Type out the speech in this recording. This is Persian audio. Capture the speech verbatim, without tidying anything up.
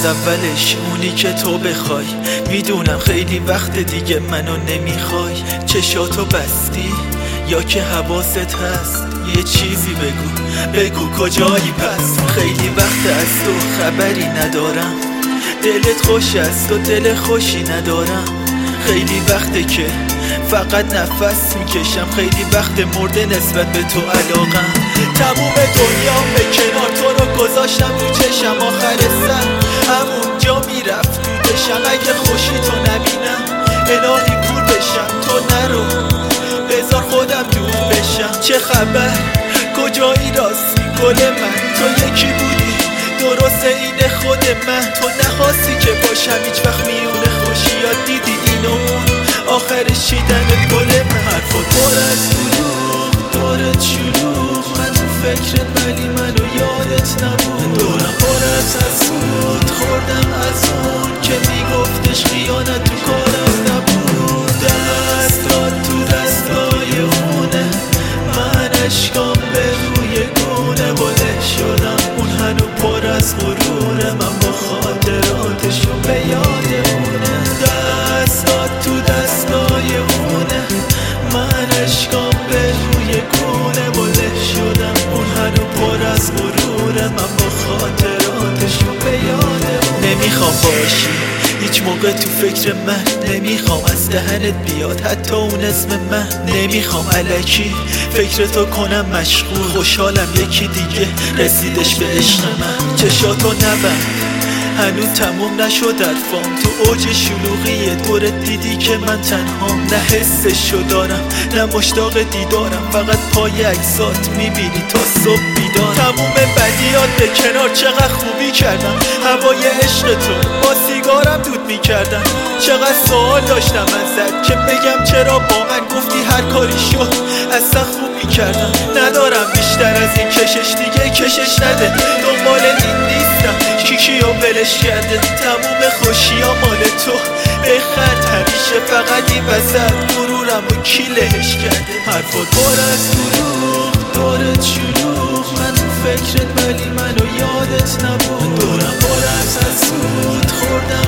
از اولش اونی که تو بخوای. میدونم خیلی وقت دیگه منو نمیخوای. چشاتو بستی یا که حواست هست؟ یه چیزی بگو بگو کجایی پس؟ خیلی وقت از تو خبری ندارم. دلت خوش است و دل خوشی ندارم. خیلی وقته که فقط نفس میکشم. خیلی وقت مرده نسبت به تو علاقم. تموم دنیام به کنار تو رو گذاشتم تو چشم. آخر سر همونجا میرفت تو دشم. اگه خوشی تو نبینم الهی کور بشم. تو نرو بذار خودم دور بشم. چه خبر کجایی راستی گل من؟ تو یکی بودی درسته اینه خود من. تو نخواستی که باشم هیچ وقت میونه خوشی. یاد دیدی اینو اون آخرش چیدن گل من. حرفات پر از دروغ دارت شلوغ. من تو فکرت ولی منو یادت نبود. دورم پر از حسود خوردم از اون که میگفتش خیانت تو کارم نبود. دست داد تو دستای اونه. من اشکام به روی گونه بله شدم. اون هنو پر از غروره. من با خاطراتشون به یادمونه. دست داد تو دستای اونه. من اشکام به روی گونه بله شدم. اون هنو پر از غروره. من با خاطراتشون به یادمونه. نمیخوام باشی هیچ موقع تو فکر من. نمیخوام از دهنت بیاد حتی اون اسم من. نمیخوام الکی فکرتو کنم مشغول. خوشحالم یکی دیگه رسیدش به عشق من. چشاتو نبند هنوز تموم نشد درفام. تو اوج شلوغی دورت دیدی که من تنهام. نه حسشو دارم نه مشتاق دیدارم. فقط پای عکسات میبینی تا صبح بیدارم. تموم بدیات به کنار چقدر خوبی کردم. هوای عشق تو با سیگارم دود میکردم. چقدر سوال داشتم ازت که بگم چرا با من گفتی هر کاری شد اصلا خوب میکردم. ندارم بیشتر از این کشش دیگه کشش نده. دنبال این نیستم کی کیو ولش کرده. تموم خوشی ها مال تو بخند همیشه. فقط این وسط غرورم و کی لهش کرده. حرفات پر از دروغ دارت شلوغ. من تو فکرت ولی منو یادت نبود. دورم پر از حسود خوردم